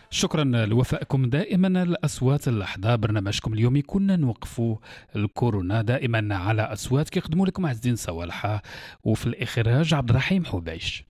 شكرا لوفائكم دائما. الأصوات اللحظة برنامجكم اليومي كنا نوقفوا الكورونا دائما على أصوات كيخدموا لكم عز الدين صوالحة، وفي الإخراج عبد الرحيم حبيش.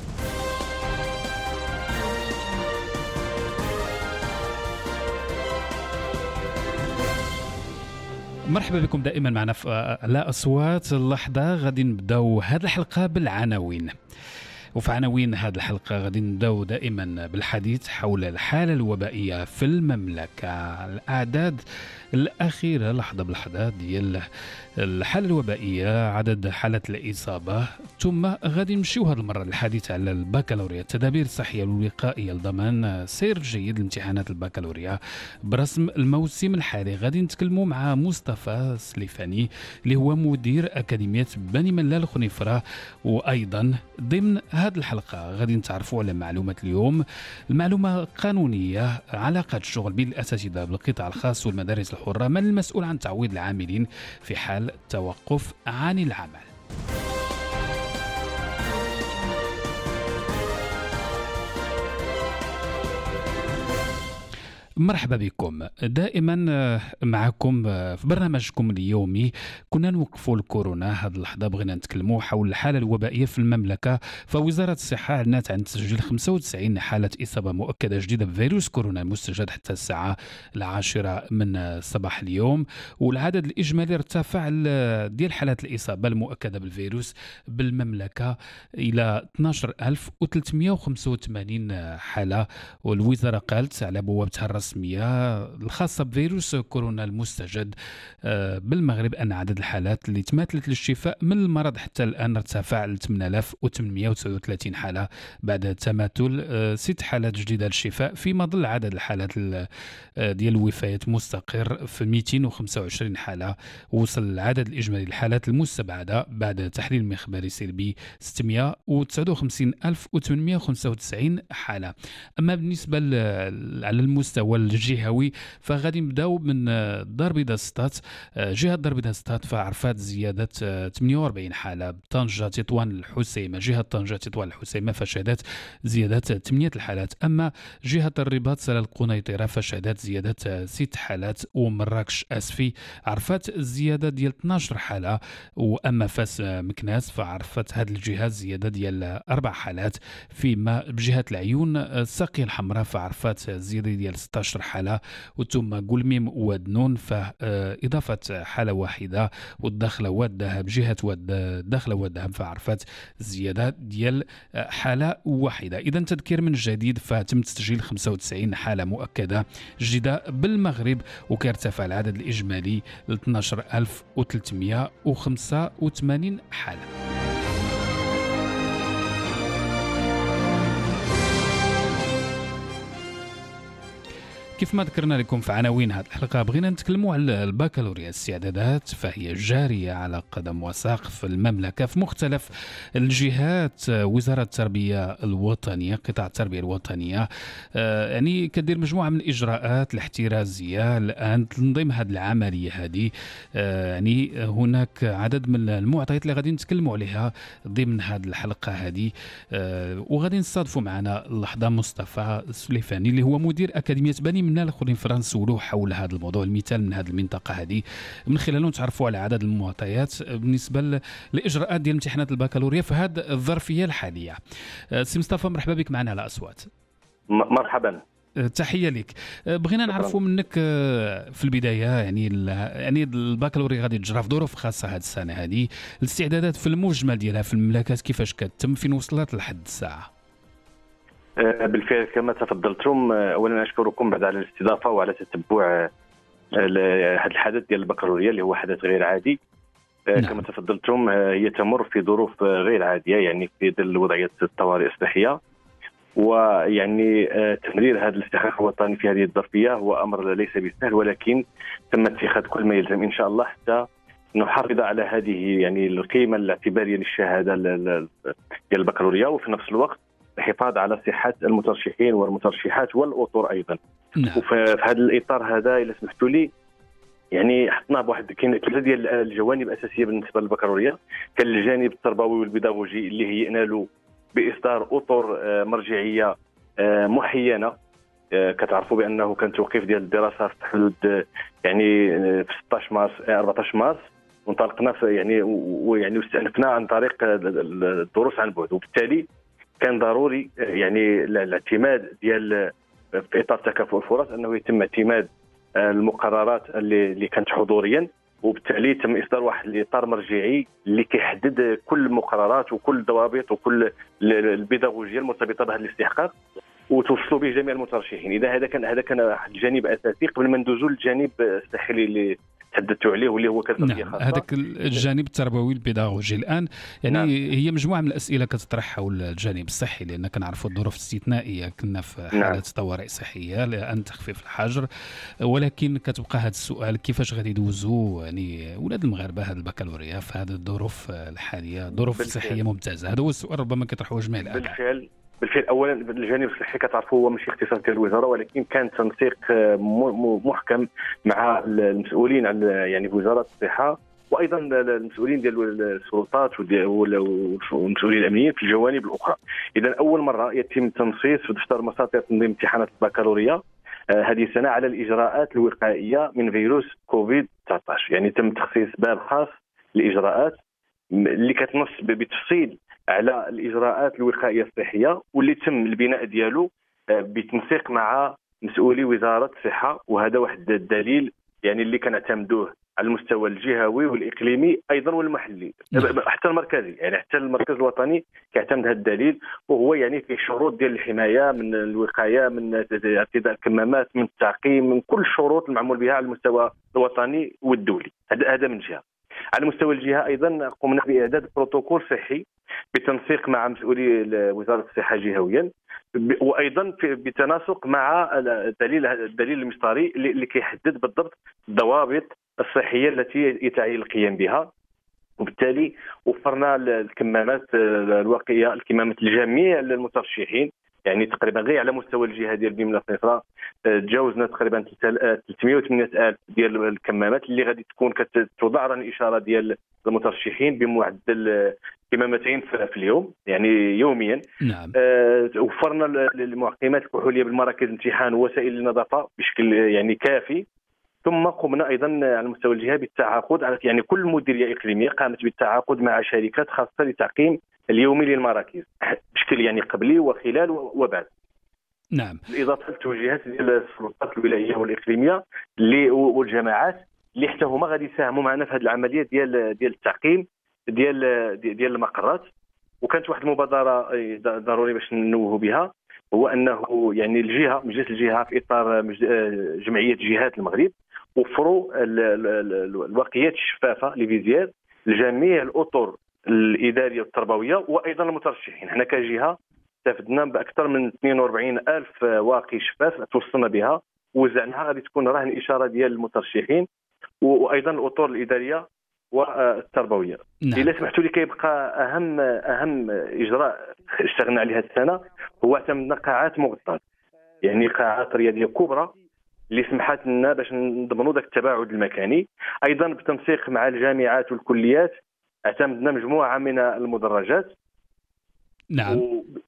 مرحبا بكم دائما معنا في على أصوات اللحظة. غادي نبداو هذه الحلقة بالعناوين، وفي عناوين هذه الحلقة غادي نبداو دائما بالحديث حول الحالة الوبائية في المملكة، الأعداد الأخيرة لحظة بلحظة ديال الحالة الوبائية، عدد حالات الإصابة، ثم غادي نمشيو هذه المرة للحديث على البكالوريا، التدابير الصحية والوقائية لضمان سير جيد لامتحانات البكالوريا برسم الموسم الحالي. غادي نتكلموا مع مصطفى سليفاني اللي هو مدير أكاديمية بني ملال خنيفرة، وأيضا ضمن هذه الحلقة غادي نتعرفوا على معلومات اليوم، المعلومة قانونية، علاقة الشغل بين الأساتذة بالقطاع الخاص والمدارس الحرة، من المسؤول عن تعويض العاملين في حال التوقف عن العمل. مرحبا بكم دائما معكم في برنامجكم اليومي. كنا نوقفوا الكورونا، هذه اللحظة بغينا نتكلموا حول الحالة الوبائية في المملكة. فوزارة الصحة أعلنت عن تسجيل 95 حالة إصابة مؤكدة جديدة بفيروس كورونا المستجد حتى الساعة 10 من صباح اليوم، والعدد الإجمالي ارتفع ديال حالات الإصابة المؤكدة بالفيروس بالمملكة إلى 12385 حالة. والوزارة قالت على بوابتها الرسمية الخاصة بفيروس كورونا المستجد بالمغرب أن عدد الحالات اللي تماثلت للشفاء من المرض حتى الآن ارتفع ل 8839 حالة بعد تماثل 6 حالات جديدة للشفاء، فيما ظل عدد الحالات ديال الوفيات مستقر في 225 حالة. وصل العدد الإجمالي للحالات المستبعدة بعد تحليل مخبري سلبي 659895 حالة. أما بالنسبة على المستوى الجهوي فغادي نبداو من دار بيضاء سطات. جهة دار بيضاء سطات فعرفت زيادة 48 حالة. طنجة تطوان الحسيمة، جهة طنجة تطوان الحسيمة فشهدت زيادة 8 الحالات. أما جهة الرباط سلا القنيطرة فشهدت زيادة 6 حالات. ومراكش أسفي عرفت زيادة ديال 12 حالة. وأما فاس مكناس فعرفت هذه الجهة زيادة ديال 4 حالات. فيما بجهة العيون الساقية الحمراء فعرفت زيادة ديال 16 حالة. وثم قلميم ودنون فإضافة حالة واحدة. والداخلة والذهب جهة الداخلة والذهب فعرفت زيادة ديال حالة واحدة. إذا تذكير من جديد فتم تسجيل 95 حالة مؤكدة جديدة بالمغرب، وكيرتفع العدد الإجمالي ل 12385 حالة. كيف ما ذكرنا لكم في عناوين هذه الحلقة بغينا نتكلموا على البكالوريا. الاستعدادات فهي جارية على قدم وساق في المملكة في مختلف الجهات. وزارة التربية الوطنية، قطاع التربية الوطنية يعني كدير مجموعة من الإجراءات الاحترازية الآن تنظيم هذه العملية هذه. يعني هناك عدد من المعطيات اللي غادي نتكلموا عليها ضمن هذه الحلقة هذه. وغادي نستضيفوا معنا اللحظة مصطفى سليفاني اللي هو مدير أكاديمية بني ملال خنيفرة، نسولوه حول هذا الموضوع، المثال من هذه المنطقة هذه من خلاله نتعرفوا على عدد المعطيات بالنسبة للإجراءات ديال امتحانات البكالوريا في هذه الظرفية الحالية. سي مصطفى مرحبا بك معنا على أصوات. مرحبا، تحية لك. بغينا نعرفوا منك في البداية يعني البكالوريا غادي تجرى في ظروف خاصة هذه السنة هذه، الاستعدادات في المجمل ديالها في المملكات كيفاش كتم، فين وصلت لحد الساعة؟ بالفعل كما تفضلتم، اولا اشكركم بعد على الاستضافه وعلى تتبع هذا الحدث ديال البكالوريا اللي هو حدث غير عادي. نعم. كما تفضلتم هي تمر في ظروف غير عاديه، يعني في ظل وضعيه الطوارئ الصحيه، ويعني تمرير هذا الاستحقاق الوطني في هذه الظرفيه هو امر ليس بسهل، ولكن تم اتخاذ كل ما يلزم ان شاء الله حتى نحافظ على هذه يعني القيمه الاعتباريه للشهاده ديال البكالوريا، وفي نفس الوقت الحفاظ على صحة المترشحين والمترشحات والأطر أيضا. نعم. وفي هذا الإطار هذا إذا سمحتوا لي يعني حطنا بواحد كاين ثلاثة ديال الجوانب أساسية بالنسبة للبكالوريا. كان الجانب التربوي والبيداغوجي اللي هي ينالوا بإصدار أطر مرجعية محينة كتعرفوا بانه كان توقيف ديال الدراسه في حدود يعني في 16 مارس 14 مارس، وانطلقنا يعني واستأنفنا عن طريق الدروس عن بعد، وبالتالي كان ضروري يعني الاعتماد ديال في اطار تكافؤ الفرص انه يتم اعتماد المقررات اللي كانت حضوريا، وبالتالي تم اصدار واحد الاطار مرجعي اللي كيحدد كل المقررات وكل الضوابط وكل البيداغوجيه المرتبطه بهذا الاستحقاق، وتوصلوا به جميع المترشحين. اذا هذا كان واحد الجانب اساسي قبل ما ندوزوا للجانب الصحي اللي تحدثتوا عليه واللي هو كتغطيه خاصه. هذاك الجانب التربوي البيداغوجي الان يعني هي مجموعه من الاسئله كتطرح حول الجانب الصحي، لان كنعرفوا الظروف الاستثنائيه، كنا في حاله طوارئ صحيه لان تخفيف الحجر، ولكن كتبقى هذا السؤال: كيفاش غادي يدوزوا يعني اولاد المغاربه هذا البكالوريا في هذه الظروف الحاليه، ظروف صحيه ممتازه؟ هذا هو السؤال ربما كيطرحوه جميع الاباء. بالفعل اولا الجانب الصحي كتعرفوا هو ماشي اختصاص ديال الوزاره، ولكن كان تنسيق محكم مع المسؤولين عن يعني في وزاره الصحه، وايضا المسؤولين ديال السلطات والمسؤولين الامنيين في الجوانب الاخرى. اذا اول مره يتم تنصيص في دفتر مساطر تنظيم امتحانات البكالوريا هذه السنه على الاجراءات الوقائيه من فيروس كوفيد 19. يعني تم تخصيص باب خاص للاجراءات اللي كتنص بتفصيل على الاجراءات الوقائيه الصحيه، واللي تم البناء ديالو بتنسيق مع مسؤولي وزاره الصحه. وهذا واحد الدليل يعني اللي كنعتمدوه على المستوى الجهوي والاقليمي ايضا والمحلي حتى المركزي، يعني حتى المركز الوطني كيعتمد هذا الدليل، وهو يعني في شروط ديال الحمايه من الوقايه، من ارتداء الكمامات، من التعقيم، من كل الشروط المعمول بها على المستوى الوطني والدولي. هذا من جهه. على مستوى الجهه ايضا قمنا باعداد بروتوكول صحي بالتنسيق مع مسؤولي وزاره الصحه جهويا، وايضا بتناسق مع الدليل المسطري اللي كيحدد بالضبط الضوابط الصحيه التي يتعين القيام بها. وبالتالي وفرنا الكمامات الوقائيه، الكمامات لجميع المترشحين، يعني تقريبا غير على مستوى الجهه ديال بملة صفراء تجاوزنا تقريبا 308,000 ديال الكمامات اللي غادي تكون كتوضع رهن الاشاره ديال المترشحين بمعدل كمامتين في اليوم، يعني يوميا. نعم. وفرنا المعقمات الكحوليه بالمراكز الامتحان ووسائل النظافه بشكل يعني كافي. ثم قمنا ايضا على مستوى الجهه بالتعاقد على يعني كل مديريه اقليميه قامت بالتعاقد مع شركات خاصه لتعقيم اليومي للمراكز بشكل يعني قبلي وخلال وبعد. نعم. بالاضافه للتوجيهات ديال السلطات الولاييه والاقليميه والجماعات اللي حتى هما غادي يساهموا معنا في هذه العمليه ديال التعقيم ديال المقرات. وكانت واحد المبادره ضروري باش ننوهوا بها، هو انه يعني مجلس الجهه في اطار جمعيه جهات المغرب وفروا الوقيات الشفافه لفيزيال لجميع الاطر الاداريه والتربويه وايضا المترشحين. حنا كجهه استفدنا باكثر من 42,000 واقي شفاف توصلنا بها ووزعناها، غادي تكون رهن اشاره ديال المترشحين وايضا الاطر الاداريه والتربويه. نعم. الا سمحتوا لي كيبقى اهم اجراء اشتغلنا عليه هذه السنه هو اعتمدنا قاعات مغطاه، يعني قاعات رياضيه كبرى اللي سمحت لنا باش نضمنوا ذاك التباعد المكاني. ايضا بالتنسيق مع الجامعات والكليات اعتمدنا مجموعه من المدرجات. نعم.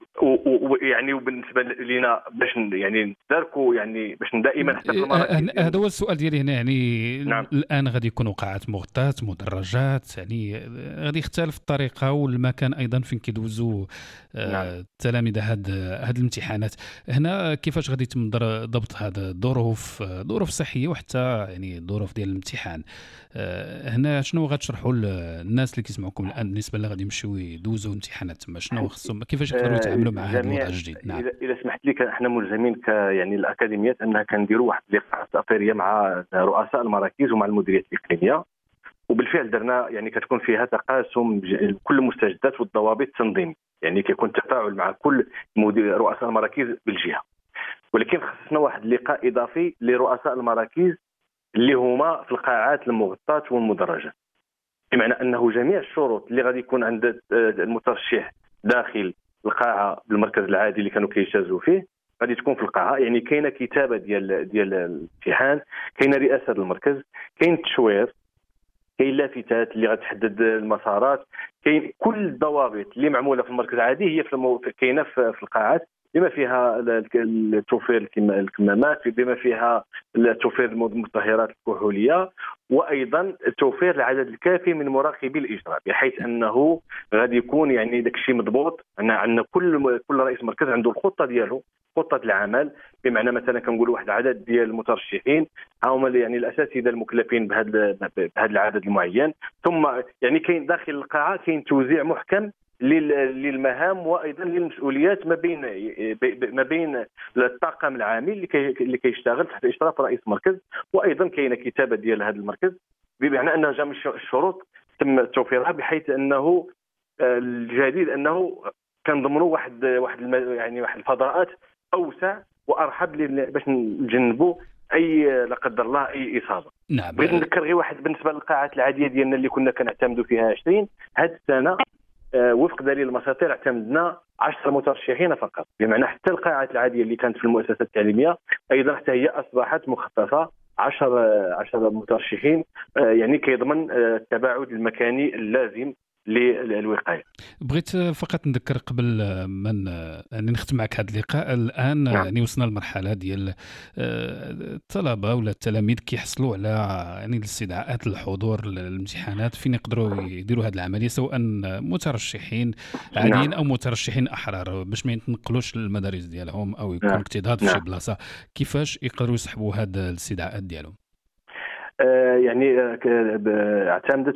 ويعني وبالنسبه لنا باش يعني نتداركوا يعني باش دائما حتى في المراكز. هذا هو السؤال ديالي هنا، يعني نعم. الان غادي يكونوا قاعات مغطاة، مدرجات، يعني غادي يختلف الطريقه والمكان ايضا فين كيدوزوا التلاميذ هاد الامتحانات. هنا كيفاش غادي يتم ضبط هذا الظروف صحيه وحتى يعني الظروف ديال الامتحان؟ هنا شنو غتشرحوا للناس اللي كيسمعوكم الان بالنسبه اللي غادي يمشيو يدوزوا امتحانات تما؟ شنو خصهم كيفاش يقدروا يتعاملوا مع هذا الوضع الجديد؟ نعم. اذا سمحت لي احنا ملزمين يعني الاكاديميات انها كنديروا واحد اللقاءات تاطيريه مع رؤساء المراكز ومع المديريات الاقليميه، وبالفعل درنا يعني كتكون فيها تقاسم كل المستجدات والضوابط التنظيميه، يعني كيكون تفاعل مع كل رؤساء المراكز بالجهه. ولكن خصنا واحد اللقاء اضافي لرؤساء المراكز اللي هما في القاعات المغطاة والمدرجات، بمعنى انه جميع الشروط اللي غادي يكون عند المترشح داخل القاعه بالمركز العادي اللي كانوا كيجتازوا فيه غادي تكون في القاعه. يعني كاينه كتابه ديال الامتحان، كاينه رئاسه المركز، كاين التشوير، كاين لافتات اللي غتحدد المسارات، كاين كل الضوابط اللي معموله في المركز العادي هي كاينه في القاعات بما فيها توفير الكمامات، بما فيها توفير المطهرات الكحوليه، وايضا توفير العدد الكافي من مراقبي الاجراء، بحيث انه غادي يكون يعني داك الشيء مضبوط. عندنا كل رئيس مركز عنده الخطه ديالو، خطه العمل. بمعنى مثلا كنقول واحد العدد ديال المترشحين هما يعني الاساتذه المكلفين بهذا العدد المعين، ثم يعني كاين داخل القاعه كاين توزيع محكم للمهام وايضا للمسؤوليات ما بين الطاقم العامل اللي كيشتغل تحت اشراف رئيس مركز. وايضا كاينه كتابه ديال هذا المركز، بمعنى ان جميع الشروط تم توفيرها، بحيث انه الجديد انه كنضمنوا واحد يعني واحد الفضاءات اوسع وارحب باش نتجنبوا اي لا قدر الله اي اصابه. نعم. بغيت نذكر غير واحد بالنسبه للقاعات العاديه ديالنا اللي كنا كنعتمدوا فيها 20 هذه السنه. وفق دليل المساطير اعتمدنا 10 مترشحين فقط، بمعنى حتى القاعات العاديه اللي كانت في المؤسسات التعليميه ايضا حتى هي اصبحت مخصصه 10 مترشحين، يعني كيضمن التباعد المكاني اللازم للوقايه. بغيت فقط نذكر قبل ما يعني نختم معك هذا اللقاء الان. نعم. يعني وصلنا للمرحله ديال الطلبه ولا التلاميذ كيحصلوا على يعني الاستدعاءات للحضور للامتحانات، فين يقدروا يديروا هذه العمليه، سواء مترشحين عاديين نعم. او مترشحين احرار، باش ما يتنقلوش للمدارس ديالهم او يكون اكتظاظ في شي بلاصه. كيفاش يقدروا يسحبوا هذه الاستدعاءات ديالهم؟ يعني اعتمدت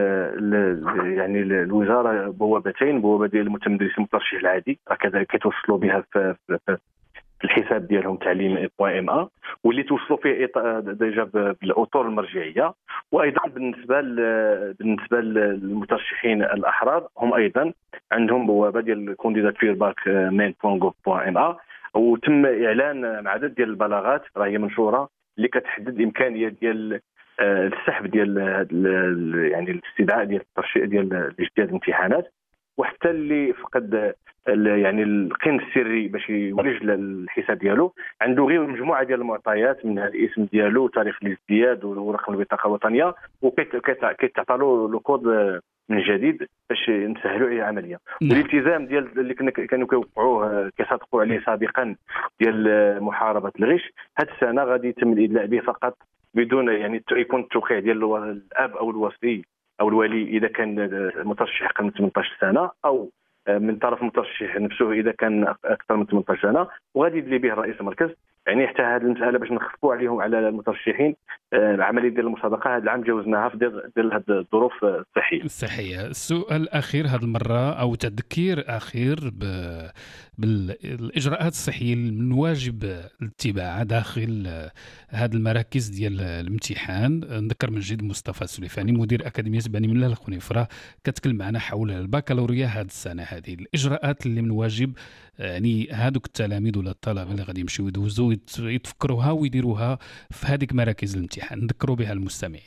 يعني الوزاره بوابتين، بوابه ديال المتمدرس المترشح العادي هكذا كيتوصلوا بها في الحساب ديالهم تعليم .ma، واللي توصلوا فيه ديجا بالاطر المرجعيه. وايضا بالنسبه للمترشحين الاحرار هم ايضا عندهم بوابه ديال كونديداتور باك main.gov.ma، وتم اعلان عدد ديال البلاغات راه هي منشوره اللي كتحدد الامكانيه ديال السحب ديال يعني الاستدعاء ديال الترشيح ديال اجتياز الامتحانات. وحتى اللي فقد يعني القن السري باش يولج الحساب ديالو عنده غير مجموعه ديال المعطيات، من الاسم ديالو وتاريخ الازدياد ورقم البطاقه الوطنيه، وكيتعطى له الكود من جديد باش نسهلوا عليه العمليه. والالتزام ديال اللي كانوا كيوقعوه كيصادقوا عليه سابقا ديال محاربه الغش، هذه السنه غادي يتم الادلاء به فقط بدون يعني يكون التوقيع ديال الاب او الوصي او الولي اذا كان مترشح اقل من 18 سنه، او من طرف المترشح نفسه اذا كان اكثر من 18 سنه، وغادي يدلي به رئيس المركز. يعني حتى هذه المساله باش نخففوا عليهم على المترشحين العمليه ديال المسابقه هذا العام جاوزناها في ديال هذه الظروف الصحيه. السؤال الاخير هذه المره او تذكير اخير بالاجراءات الصحيه من واجب الاتباع داخل هذه المراكز ديال الامتحان. نذكر من جديد مصطفى السليفاني مدير اكاديميه بني ملال الخنيفره كتكلم معنا حول البكالوريا هذه السنه، هذه الاجراءات اللي من واجب يعني هذوك التلاميذ ولا الطلبه اللي غادي يمشيو يدوزوا يتفكروها ويديروها في هذيك مراكز الامتحان، نذكروا بها المستمعين.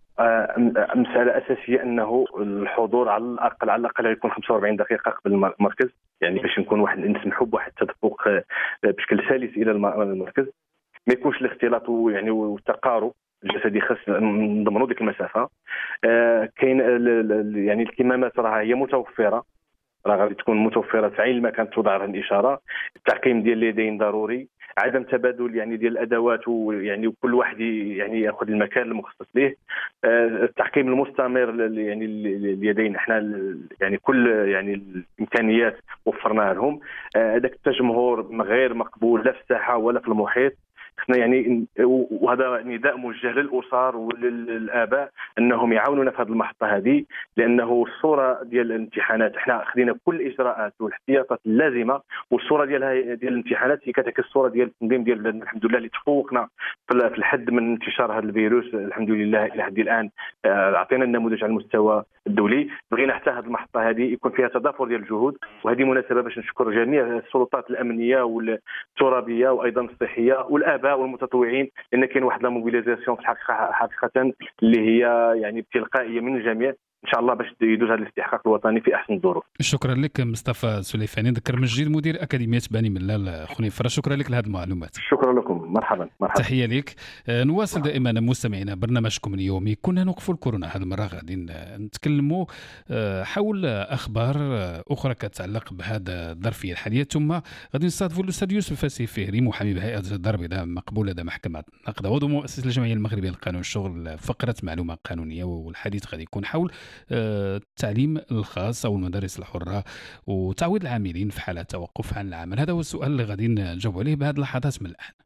مسألة أساسية أنه الحضور على الأقل يكون 45 دقيقة قبل المركز، يعني باش نكون نسمحوا بواحد التدفق بشكل سلس إلى المركز، ما يكونش الاختلاط يعني والتقارب الجسدي، خاص نضمنوا ديك المسافة. كاين يعني الكمامات راه هي متوفرة، راه غادي تكون متوفرة في عين ما كانت توضع لها الإشارة. التعقيم ديال اليدين ضروري، عدم تبادل يعني ديال الادوات، ويعني كل واحد يعني ياخذ المكان المخصص له. التعقيم المستمر يعني اليدين، احنا يعني كل يعني الامكانيات وفرناها لهم. هذاك التجمهر غير مقبول لا في الساحه ولا في المحيط. احنا يعني وهذا نداء موجه للاسر وللاباء انهم يعاونونا في هذه المحطه هذه، لانه الصوره ديال الامتحانات احنا خدينا كل الاجراءات والاحتياطات اللازمه، والصوره ديال الامتحانات هي كتعكس الصوره ديال التنظيم ديال بلادنا. الحمد لله اللي تفوقنا في الحد من انتشار هذا الفيروس، الحمد لله الى حد الان اعطينا النموذج على المستوى الدولي. بغينا حتى هذه المحطه هذه يكون فيها تضافر ديال الجهود، وهذه مناسبه باش نشكر جميع السلطات الامنيه والترابيه وايضا الصحيه والاباء والمتطوعين، لان كاين واحد لا موبيليزاسيون في الحقيقه حقيقه اللي هي يعني بتلقائيه من الجميع ان شاء الله باش يدوز هذا الاستحقاق الوطني في احسن الظروف. شكرا لك مصطفى سليفاني، ذكر مجيد مدير اكاديميه بني ملال خنيفره، شكرا لك لهذه المعلومات. شكرا لكم، مرحبا. تحيه لك. نواصل دائما مستمعينا برنامجكم اليومي. كنا نوقفوا الكورونا، هذه المره غادي نتكلموا حول اخبار اخرى كتعلق بهذا الظرفيه الحاليه، ثم غادي نستضيفوا الاستاذ يوسف الفهري محامي بهيئه الدار البيضاء مقبول لدى محكمه النقد، عضو مؤسس الجمعيه المغربيه للقانون الشغل، فقره معلومه قانونيه. والحديث غادي يكون حول التعليم الخاص او المدارس الحره وتعويض العاملين في حاله توقف عن العمل. هذا هو السؤال اللي غادي نجاوب عليه بعد لحظات من الان.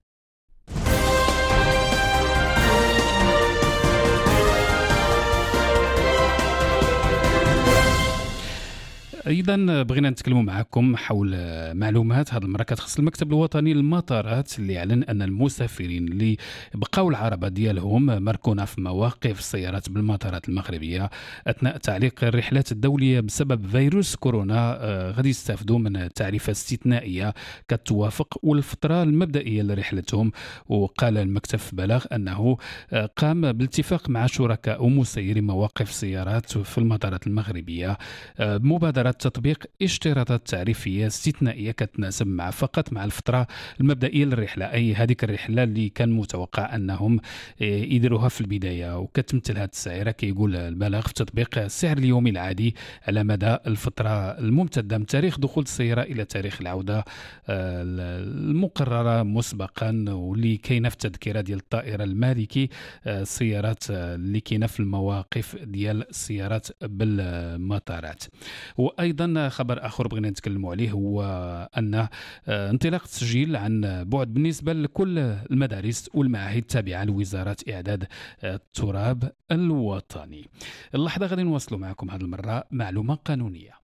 ايضا بغينا نتكلموا معكم حول معلومات هذه المره كتخص المكتب الوطني للمطارات، اللي اعلن ان المسافرين اللي بقاو العربه ديالهم مركونه في مواقف السيارات بالمطارات المغربيه اثناء تعليق الرحلات الدوليه بسبب فيروس كورونا غادي يستافدوا من تعريفه استثنائيه كتوافق والفتره المبدئيه لرحلتهم. وقال المكتب في بلاغ انه قام بالاتفاق مع شركاء ومسيري مواقف السيارات في المطارات المغربيه بمبادره تطبيق اشتراطات تعريفيه استثنائيه كتناسب فقط مع الفتره المبدئيه للرحله، اي هذيك الرحله اللي كان متوقع انهم يديروها في البدايه. وكتمثل هذه السعيره كيقول البلاغ في تطبيق السعر اليومي العادي على مدى الفتره الممتده من تاريخ دخول السياره الى تاريخ العوده المقرره مسبقا، واللي كاينه في التذكره ديال الطائره المالكي السيارات اللي كاينه في المواقف ديال السيارات بالمطارات. وايضا خبر اخر بغينا نتكلموا عليه هو ان انطلاق التسجيل عن بعد بالنسبه لكل المدارس والمعاهد التابعه لوزاره اعداد التراب الوطني. اللحظه غادي نواصلوا معكم هذه المره معلومه قانونيه.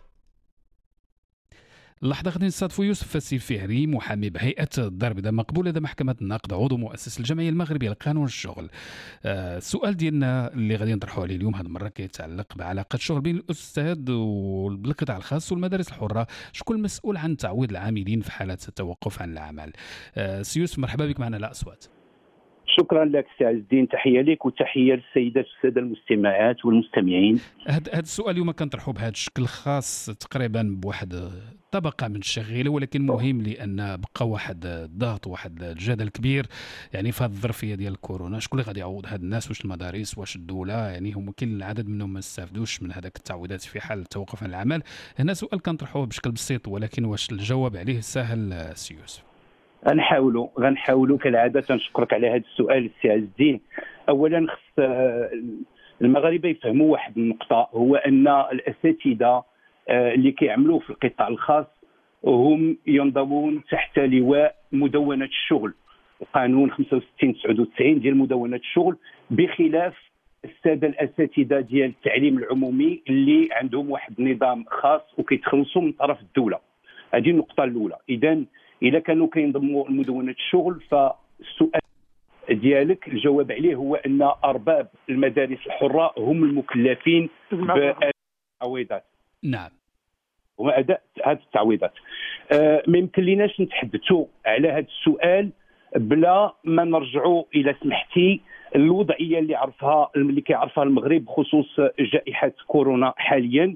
اللحظة غادي نستضيفوا يوسف الفهري محامي بهيئة الدار البيضاء مقبول لدى محكمة النقد، عضو مؤسس الجمعية المغربية للقانون الشغل. السؤال ديالنا اللي غادي نطرحوه عليه اليوم هذه المرة كيتعلق بعلاقة الشغل بين الأستاذ والقطاع الخاص والمدارس الحرة. شكون المسؤول عن تعويض العاملين في حالة التوقف عن العمل؟ سي يوسف مرحبا بك معنا على أصوات. شكرا لك سي عز الدين، تحيه لك وتحيه للسيدات والساده المستمعات والمستمعين. هذا السؤال اليوم كنطرحوه بهذا الشكل خاص تقريبا بواحد طبقه من الشغيله، ولكن مهم لان بقى واحد الضغط واحد الجدل كبير يعني في هذه الظرفيه ديال الكورونا. شكون اللي غادي يعوض هاد الناس؟ واش المدارس واش الدوله؟ يعني هما كاين العدد منهم ما استافدوش من هذاك التعويضات في حال التوقف عن العمل. هنا سؤال كنطرحوه بشكل بسيط ولكن واش الجواب عليه سهل سي يوسف؟ غنحاولوا كالعاده. تنشكرك على هذا السؤال السي عز الدين. اولا خص المغاربه يفهموا واحد النقطه، هو ان الاساتذه اللي كيعملوا في القطاع الخاص هم ينضمون تحت لواء مدونه الشغل، القانون 65/99 ديال مدونه الشغل، بخلاف الساده الاساتذه ديال التعليم العمومي اللي عندهم واحد النظام خاص وكيتخلصوا من طرف الدوله. هذه النقطه الاولى. اذا كانوا كينضموا لمدونه الشغل فالسؤال ديالك الجواب عليه هو ان ارباب المدارس الحره هم المكلفين بالتعويضات. نعم. واداء هذه التعويضات. ما يمكن ليناش نتحدثوا على هذا السؤال بلا ما نرجعوا الى سمحتي الوضعيه اللي كيعرفها المغرب بخصوص جائحه كورونا حاليا.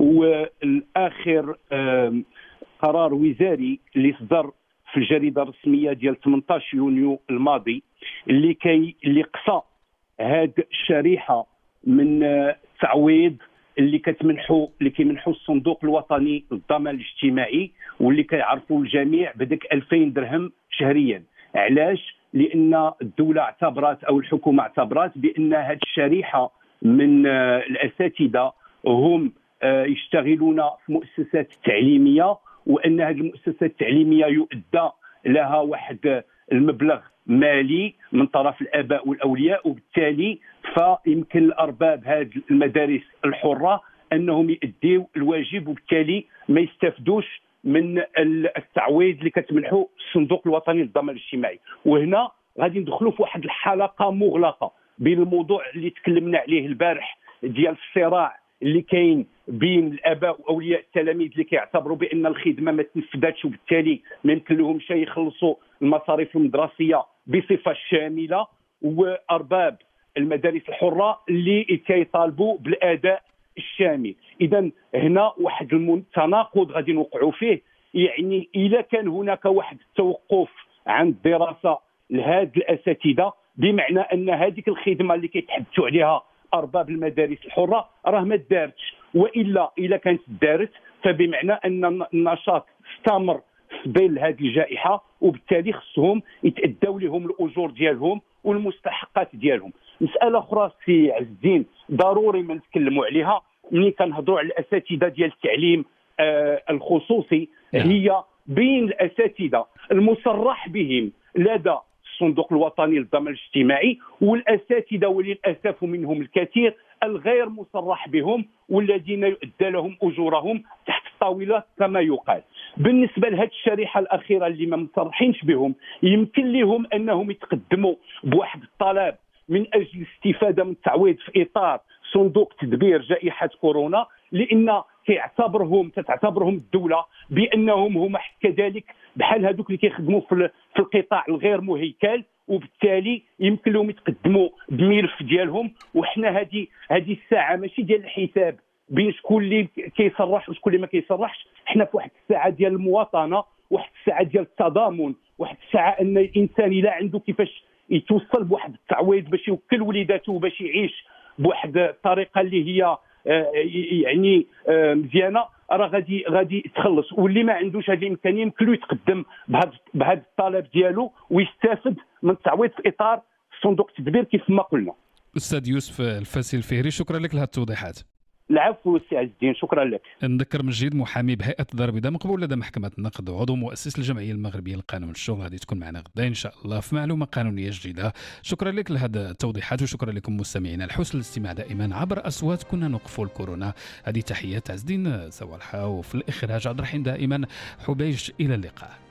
والاخر قرار وزاري اللي صدر في الجريده الرسميه ديال 18 يونيو الماضي اللي قصى هذه الشريحه من التعويض اللي كيمنحوا الصندوق الوطني للضمان الاجتماعي، واللي كيعرفوا الجميع بدك 2000 درهم شهريا. علاش؟ لان الدوله اعتبرت او الحكومه اعتبرت بان هذه الشريحه من الاساتذه هم يشتغلون في مؤسسات تعليميه، وان هذه المؤسسات التعليميه يؤدى لها واحد المبلغ مالي من طرف الاباء والاولياء، وبالتالي فيمكن الارباب هذه المدارس الحره انهم يؤديوا الواجب وبالتالي ما يستافدوش من التعويض اللي كتمنحوا الصندوق الوطني للضمان الاجتماعي. وهنا غادي ندخلوا في واحد الحلقه مغلقه بين الموضوع اللي تكلمنا عليه البارح ديال الصراع اللي كاين بين الاباء واولياء التلاميذ اللي كيعتبروا بان الخدمه ما تنفذتش وبالتالي ما يمكن لهمش يخلصوا المصاريف المدرسيه بصفه شامله، وارباب المدارس الحره اللي كيطالبوا بالاداء الشامل. اذا هنا واحد التناقض غادي نوقعوا فيه. يعني اذا كان هناك واحد التوقف عن الدراسه لهاد الاساتذه، بمعنى ان هذيك الخدمه اللي كيتحدثوا عليها ارباب المدارس الحره راه ما دارتش، والا اذا كانت دارت فبمعنى ان النشاط استمر في ظل هذه الجائحه، وبالتالي خصهم يتادوا لهم الاجور ديالهم والمستحقات ديالهم. مساله اخرى سي عز الدين ضروري ما نتكلموا عليها ملي كنهضروا على الاساتذه ديال التعليم الخصوصي، هي بين الاساتذه المصرح بهم لدى الصندوق الوطني للضمان الاجتماعي والاساتذه وللاسف منهم الكثير الغير مصرح بهم والذين يؤدى لهم اجورهم تحت الطاوله كما يقال. بالنسبه لهذه الشريحه الاخيره اللي ما مصرحينش بهم، يمكن لهم انهم يتقدموا بواحد الطلب من اجل الاستفاده من التعويض في اطار صندوق تدبير جائحه كورونا، لان تتعتبرهم الدوله بانهم هما كذلك بحال هذوك اللي كيخدموا في القطاع الغير مهيكل، وبالتالي يمكن لهم يتقدموا بملف ديالهم. وحنا هذه الساعه ماشي ديال الحساب بين شكون اللي كيصرح وشكون اللي ما كيصرحش، حنا في واحد الساعه ديال المواطنه، واحد الساعه ديال التضامن، واحد الساعه ان الانسان الا عنده كيفاش يتوصل بواحد التعويض باش يوكل وليداته باش يعيش بواحد الطريقه اللي هي يعني مزيانه، راه غادي يتخلص. واللي ما عندوش هذه الامكانيه يمكن له يتقدم بهذا الطلب ديالو ويستافد من التعويض في اطار صندوق التدبير كيف ما قلنا. استاذ يوسف الفاسي الفهري، شكرا لك لهذه التوضيحات. العفو سي عز الدين، شكرا لك. نذكر من جديد محامي بهيئه الدار البيضاء مقبول لدى محكمه النقد وعضو مؤسس الجمعيه المغربيه للقانون الشغل، غادي تكون معنا غدا ان شاء الله في معلومه قانونيه جديده. شكرا لك لهذه التوضيحات وشكرا لكم مستمعينا لحسن الاستماع دائما عبر اصوات كنا نقفوا الكورونا. هذه تحيات عز الدين سوالحه، وفي الاخراج عبد الرحيم دائما حبيش. الى اللقاء.